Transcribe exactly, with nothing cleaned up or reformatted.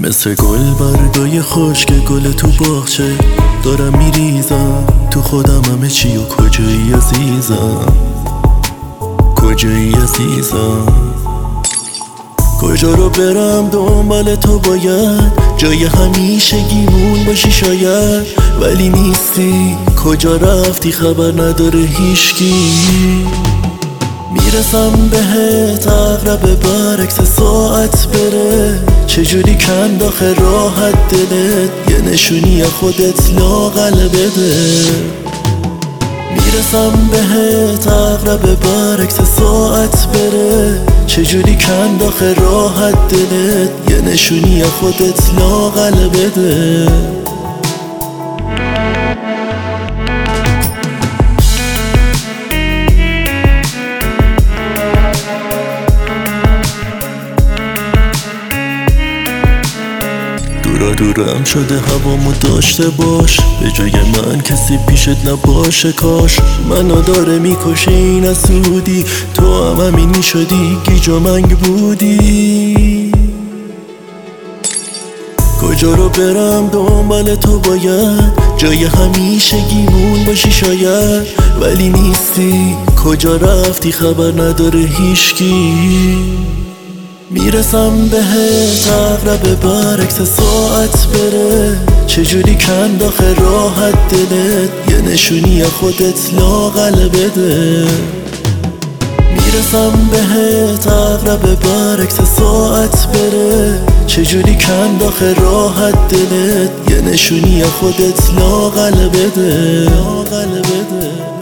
مثل گل برگای خشک گل تو باغچه دارم میریزم تو خودم همه چی و کجایی عزیزم، کجایی عزیزم، کجا رو برم دنبال تو باید جای همیشگیمون باشی شاید، ولی نیستی. کجا رفتی خبر نداره هیشکی. میرسم بهت اقرب برعکس ساعت بره، چجوری کند آخه راحت دلت یه نشونی خودت لاغل بده. میرسم بهت اقرب برعکس ساعت بره، چجوری کند آخه راحت دلت یه نشونی خودت لاغل بده. دورا دورم شده هوامو داشته باش، به جای من کسی پیشت نباشه. کاش منو داره میکشه این اسودی، تو هم همین میشدی گیج و منگ بودی. کجا رو برم دنبال تو باید جای همیشگیمون باشی شاید، ولی نیستی. کجا رفتی خبر نداره هیشکی. میرسم بهت اقرب برعکس ساعت بره، چجوری کند آخه راحت دلت یه نشونی خودت لاغل بده. میرسم بهت اقرب برعکس ساعت بره، چجوری کند آخه راحت دلت یه نشونی خودت لاغل بده، لاغل بده.